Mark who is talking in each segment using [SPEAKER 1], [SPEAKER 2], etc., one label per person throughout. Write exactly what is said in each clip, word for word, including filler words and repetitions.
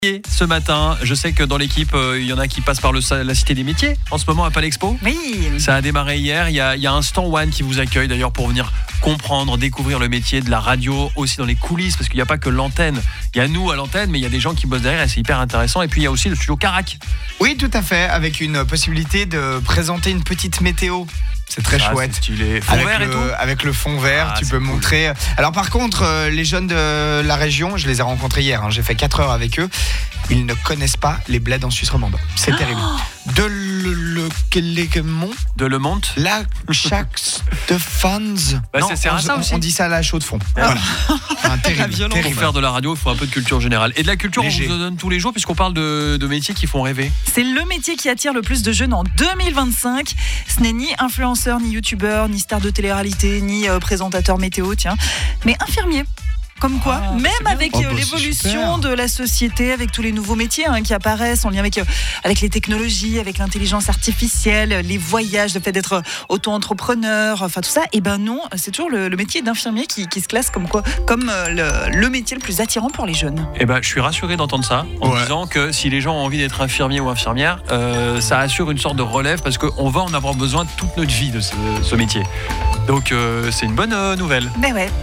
[SPEAKER 1] Ce matin, je sais que dans l'équipe, euh, il y en a qui passent par le, la Cité des Métiers en ce moment à Palexpo.
[SPEAKER 2] Oui.
[SPEAKER 1] Ça a démarré hier. Il y a, il y a un stand One qui vous accueille d'ailleurs pour venir comprendre, découvrir le métier de la radio aussi dans les coulisses, parce qu'il n'y a pas que l'antenne. Il y a nous à l'antenne, mais il y a des gens qui bossent derrière et c'est hyper intéressant. Et puis il y a aussi le studio Carac.
[SPEAKER 3] Oui, tout à fait, avec une possibilité de présenter une petite météo. C'est très
[SPEAKER 1] Ah,
[SPEAKER 3] chouette.
[SPEAKER 1] c'est stylé. Fond
[SPEAKER 3] Avec
[SPEAKER 1] vert
[SPEAKER 3] le,
[SPEAKER 1] et tout.
[SPEAKER 3] avec le fond vert,
[SPEAKER 1] Ah,
[SPEAKER 3] tu
[SPEAKER 1] c'est
[SPEAKER 3] peux
[SPEAKER 1] cool.
[SPEAKER 3] montrer. Alors par contre, euh, les jeunes de la région, je les ai rencontrés hier, hein, j'ai fait quatre heures avec eux. Ils ne connaissent pas les bleds en Suisse romande. C'est terrible. De le, le, le mont,
[SPEAKER 1] De Le Monde.
[SPEAKER 3] la chaque de fans.
[SPEAKER 1] Bah,
[SPEAKER 3] Non,
[SPEAKER 1] ça sert à
[SPEAKER 3] on,
[SPEAKER 1] ça
[SPEAKER 3] on-
[SPEAKER 1] aussi.
[SPEAKER 3] on dit ça à la chaux de fond. Voilà. Enfin, terrible,
[SPEAKER 2] violence.
[SPEAKER 1] Pour
[SPEAKER 3] terrible.
[SPEAKER 1] faire de la radio, il faut un peu de culture générale. Et de la culture,
[SPEAKER 3] Léger.
[SPEAKER 1] on vous en donne tous les jours puisqu'on parle de, de métiers qui font rêver.
[SPEAKER 2] C'est le métier qui attire le plus de jeunes en deux mille vingt-cinq. Ce n'est ni influenceur, ni youtubeur, ni star de télé-réalité, ni euh, présentateur météo, tiens, mais infirmier. Comme quoi,
[SPEAKER 1] Ah,
[SPEAKER 2] même
[SPEAKER 1] c'est bien.
[SPEAKER 2] avec
[SPEAKER 3] Oh,
[SPEAKER 2] euh,
[SPEAKER 3] bah, c'est
[SPEAKER 2] l'évolution
[SPEAKER 3] super.
[SPEAKER 2] de la société, avec tous les nouveaux métiers hein, qui apparaissent en lien avec, euh, avec les technologies, avec l'intelligence artificielle, les voyages, le fait d'être euh, auto-entrepreneur, enfin tout ça, et ben non, c'est toujours le, le métier d'infirmier qui, qui se classe comme quoi, comme euh, le, le métier le plus attirant pour les jeunes.
[SPEAKER 1] Eh ben, je suis rassuré d'entendre ça en
[SPEAKER 3] Ouais.
[SPEAKER 1] disant que si les gens ont envie d'être infirmiers ou infirmières, euh, ça assure une sorte de relève parce qu'on va en avoir besoin toute notre vie de ce, ce métier. Donc euh, c'est une bonne euh, nouvelle.
[SPEAKER 2] Mais ouais.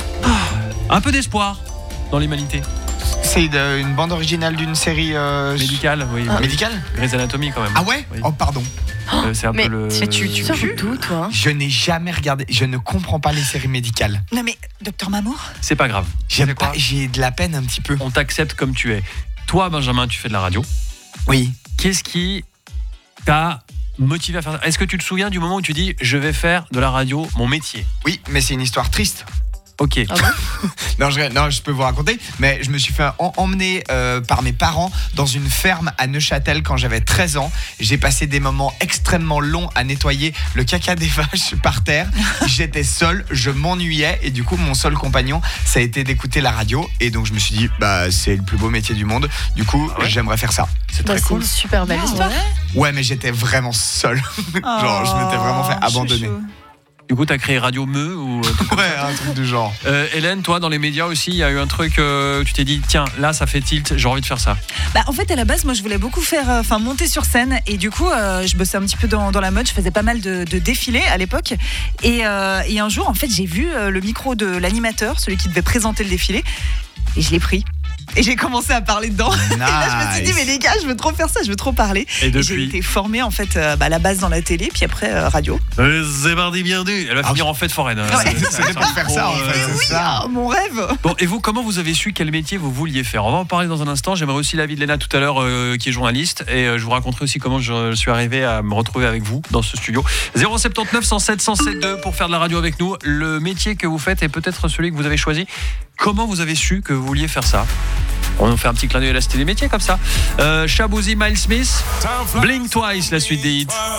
[SPEAKER 1] Un peu d'espoir dans l'humanité
[SPEAKER 3] C'est de- une bande originale d'une série euh,
[SPEAKER 1] médicale, oui.
[SPEAKER 2] Ah.
[SPEAKER 3] médicale.
[SPEAKER 1] Grey's Anatomy quand même.
[SPEAKER 3] Ah ouais
[SPEAKER 1] Oui.
[SPEAKER 3] Oh pardon.
[SPEAKER 1] Euh, c'est un
[SPEAKER 4] Mais
[SPEAKER 1] peu le.
[SPEAKER 4] tu, tu, tu sors d'où, toi?
[SPEAKER 3] Je n'ai jamais regardé. Je ne comprends pas les séries médicales.
[SPEAKER 2] Non mais, docteur Mamour.
[SPEAKER 1] C'est pas grave.
[SPEAKER 3] J'aime
[SPEAKER 1] C'est quoi
[SPEAKER 3] pas. J'ai de la peine un petit peu.
[SPEAKER 1] On t'accepte comme tu es. Toi, Benjamin, tu fais de la radio.
[SPEAKER 3] Oui.
[SPEAKER 1] Qu'est-ce qui t'a motivé à faire ça? Est-ce que tu te souviens du moment où tu dis je vais faire de la radio mon métier?
[SPEAKER 3] Oui, mais c'est une histoire triste.
[SPEAKER 1] Ok.
[SPEAKER 4] Ah bon?
[SPEAKER 3] Non je, non, je peux vous raconter, mais je me suis fait en- emmener euh, par mes parents dans une ferme à Neuchâtel quand j'avais treize ans. J'ai passé des moments extrêmement longs à nettoyer le caca des vaches par terre. J'étais seul, je m'ennuyais et du coup mon seul compagnon, ça a été d'écouter la radio. Et donc je me suis dit, bah c'est le plus beau métier du monde. Du coup,
[SPEAKER 1] Ah ouais
[SPEAKER 3] j'aimerais faire ça.
[SPEAKER 1] C'est
[SPEAKER 4] Bah,
[SPEAKER 1] très
[SPEAKER 4] c'est
[SPEAKER 1] cool.
[SPEAKER 4] une super belle
[SPEAKER 2] Ah,
[SPEAKER 4] histoire.
[SPEAKER 2] ouais.
[SPEAKER 3] Ouais, mais j'étais vraiment seul. Genre, je m'étais vraiment fait
[SPEAKER 2] Oh,
[SPEAKER 3] abandonner.
[SPEAKER 2] chouchou.
[SPEAKER 1] Du coup, t'as créé Radio Meu ou. euh,
[SPEAKER 3] Ouais, un truc du genre.
[SPEAKER 1] Euh, Hélène, toi, dans les médias aussi, il y a eu un truc, euh, tu t'es dit, tiens, là, ça fait tilt, j'ai envie de faire ça.
[SPEAKER 2] Bah, en fait, à la base, moi, je voulais beaucoup faire, euh, enfin, monter sur scène. Et du coup, euh, je bossais un petit peu dans, dans la mode. Je faisais pas mal de, de défilés à l'époque. Et, euh, et un jour, en fait, j'ai vu euh, le micro de l'animateur, celui qui devait présenter le défilé. Et je l'ai pris. Et j'ai commencé à parler dedans. Et là, je me suis dit, mais les gars, je veux trop faire ça, je veux trop parler.
[SPEAKER 1] Et
[SPEAKER 2] Et j'ai
[SPEAKER 1] depuis.
[SPEAKER 2] été formée, en fait, euh, bah, à la base dans la télé, puis après, euh, radio.
[SPEAKER 1] Euh, c'est parti, bienvenue. Elle va
[SPEAKER 3] Ah,
[SPEAKER 1] finir en fête foraine. hein.
[SPEAKER 2] Ouais.
[SPEAKER 1] C'est-
[SPEAKER 3] C'était pour faire ça, en fait.
[SPEAKER 1] Euh,
[SPEAKER 3] C'est ça.
[SPEAKER 2] Ah, mon rêve.
[SPEAKER 1] Bon, et vous, comment vous avez su quel métier vous vouliez faire? On va en parler dans un instant. J'aimerais aussi l'avis de Léna tout à l'heure, euh, qui est journaliste. Et euh, je vous raconterai aussi comment je, je suis arrivé à me retrouver avec vous dans ce studio. zéro sept neuf cent sept cent sept deux pour faire de la radio avec nous. Le métier que vous faites est peut-être celui que vous avez choisi. Comment vous avez su que vous vouliez faire ça? On nous fait un petit clin d'œil à la Cité des Métiers comme ça. Euh, Shabozy, Miles Smith, Blink Twice, la suite des hits.